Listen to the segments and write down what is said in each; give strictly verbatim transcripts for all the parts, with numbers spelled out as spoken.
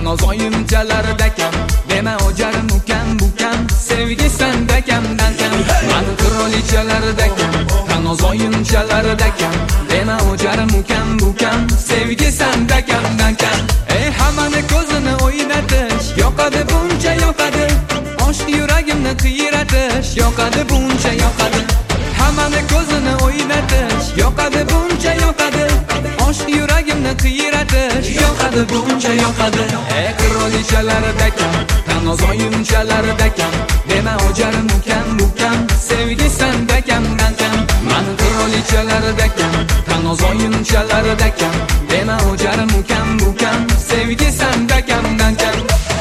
Tanoz oyunchalardakan, dema o'jarim ukam bukam, sevgi sendakamdan kam. Mani qirolichalardakan, tanoz oyunchalardakan, dema o'jarim ukam bukam, sevgi sendakamdan kam. Ey hammani ko'zini o'ynatish, yoqadi buncha yoqadi, ochdi yuragimni qiyratish, yoqadi buncha yoqadi. Hammani ko'zini o'ynatish, yoqadi buncha yoqadi, ochdi yuragimni qiyratish, yoqadi buncha yoqadi. Ey qirolichalardakan, tanoz oyunchalardakan, dema o'jarim ukam bukam, sevgi sendakamdan kam. Mani qirolichalardakan, tanoz oyunchalardakan, dema o'jarim ukam bukam, sevgi sendakamdan kam.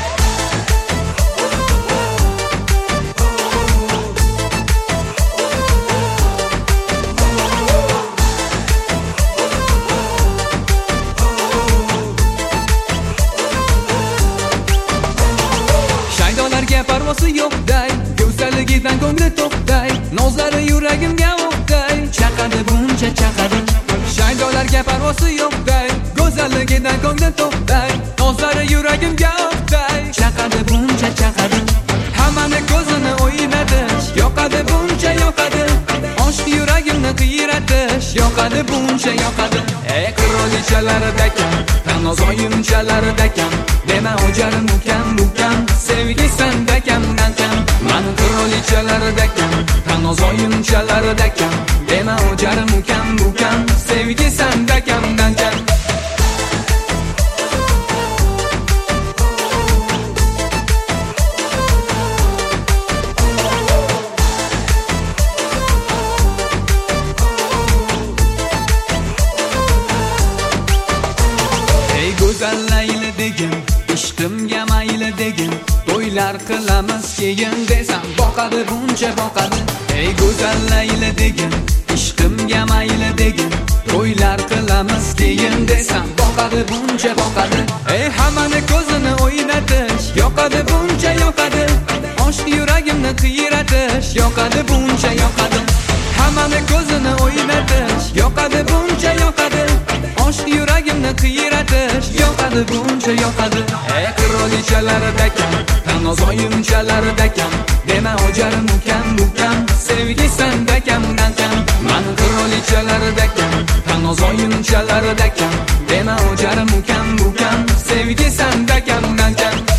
Parvosi yo'qday, go'zalligidan ko'ngli to'qday, nozlari yuragimga o'qday, chaqadi buncha chaqadi. Shaydolarga parvosi yo'qday, go'zalligidan ko'ngli to'qday, nozlari yuragimga o'qday, chaqadi buncha chaqadi. Hammani ko'zini o'ynatish, yoqadi buncha yoqadi, ochdi yuragimni qiyratish, yoqadi buncha yoqadi. Ey qirolichalardakan, tanoz oyunchalardakan, dema o'jarim ukam bukam, sevgi sendakamdan kam. Mani qirolichalardakan, tanoz oyunchalardakan, dema o'jarim ukam bukam, sevgi sendakamdan kam. Go'zal Layli degin, ishqimga mayli degin, to'ylar qilamiz keyin desam, boqadi buncha boqadi. Ey go'zal Layli degin, ishqimga mayli degin, to'ylar qilamiz keyin desam, boqadi buncha boqadi. Ey hammani ko'zini o'ynatish, yoqadi buncha yoqadi, ochdi yuragimni qiyratish, yoqadi buncha yoqadi. Hammani ko'zini o'ynatish, yoqadi buncha yoqadi, ochdi yuragimni qiyratish, yoqadi buncha yoqadi. Ey qirolichalardakan, tanoz oyunchalardakan, dema o'jarim ukam bukam, sevgi sendakamdan kam. Mani qirolichalardakan, tanoz oyunchalardakan, dema o'jarim ukam bukam, sevgi sendakamdan kam.